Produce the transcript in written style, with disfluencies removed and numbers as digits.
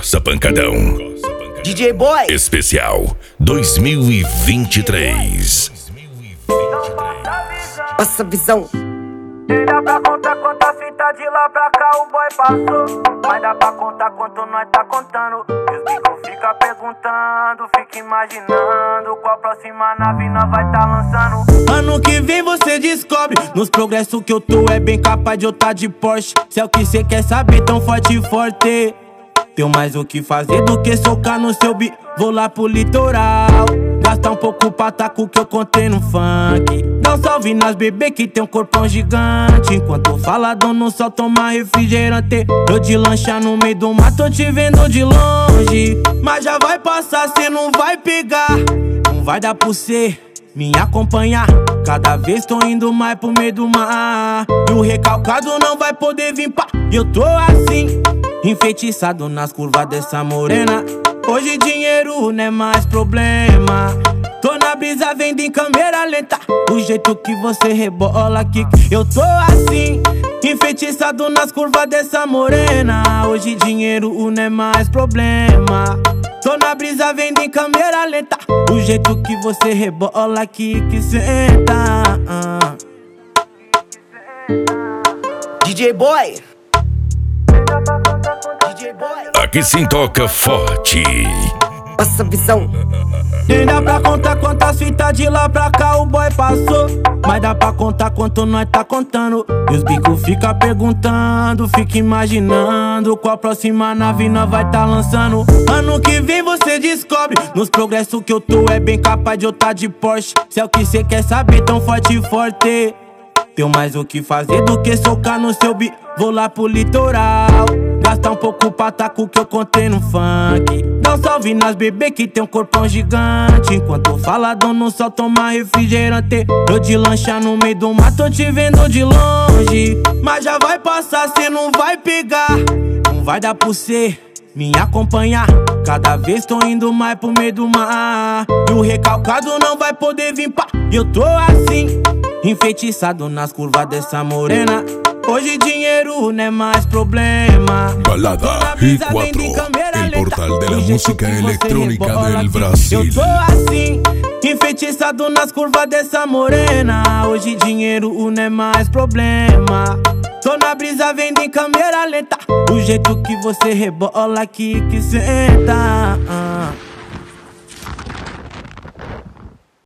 Corsa Pancadão. DJ Boy Especial 2023. Passa a visão. Dá pra contar quanta fita de lá pra cá o boy passou. Mas dá pra contar quanto nós tá contando. E os bicos fica perguntando, fica imaginando qual próxima nave nós vai tá lançando. Ano que vem você descobre. Nos progressos que eu tô é bem capaz de eu tá de Porsche. Se é o que cê quer saber, tão forte e forte. Tenho mais o que fazer do que socar no seu beat. Vou lá pro litoral, gastar um pouco pra tá com o que eu contei no funk. Dá um salve nas bebê que tem um corpão gigante. Enquanto faladão no sol toma refrigerante. Eu de lancha no meio do mato, tô te vendo de longe. Mas já vai passar, cê não vai pegar. Não vai dar pra cê me acompanhar. Cada vez tô indo mais pro meio do mar. E o recalcado não vai poder vir pá. Eu tô assim, enfeitiçado nas curvas dessa morena. Hoje dinheiro não é mais problema. Tô na brisa vendo em câmera lenta. O jeito que você rebola aqui. Eu tô assim, enfeitiçado nas curvas dessa morena. Hoje dinheiro não é mais problema. Tô na brisa vendo em câmera lenta. O jeito que você rebola aqui que senta. DJ Boy. DJ Boy. Aqui sim toca forte. Passa a visão. Nem dá pra contar quantas fitas de lá pra cá o boy passou. Mas dá pra contar quanto nós tá contando. E os bicos fica perguntando, fica imaginando qual próxima nave nós vai tá lançando. Ano que vem você descobre. Nos progressos que eu tô é bem capaz de eu tá de Porsche. Se é o que cê quer saber, tão forte e forte. Tenho mais o que fazer do que socar no seu beat. Vou lá pro litoral, gastar um pouco pra tá com o que eu contei no funk. Dá um salve nas bebê que tem um corpão gigante. Enquanto faladão no sol toma refrigerante. Eu de lancha no meio do mato, tô te vendo de longe. Mas já vai passar, cê não vai pegar. Não vai dar pra cê me acompanhar. Cada vez tô indo mais pro meio do mar. E o recalcado não vai poder vir pá. Eu tô assim, enfeitiçado nas curvas dessa morena. Hoje dinheiro não é mais problema. Balada I4, el portal de la música electrónica del Brasil. Eu tô assim, enfeitiçado nas curvas dessa morena. Hoje dinheiro não é mais problema. Tô na brisa vendo em câmera lenta. O jeito que você rebola aqui que senta.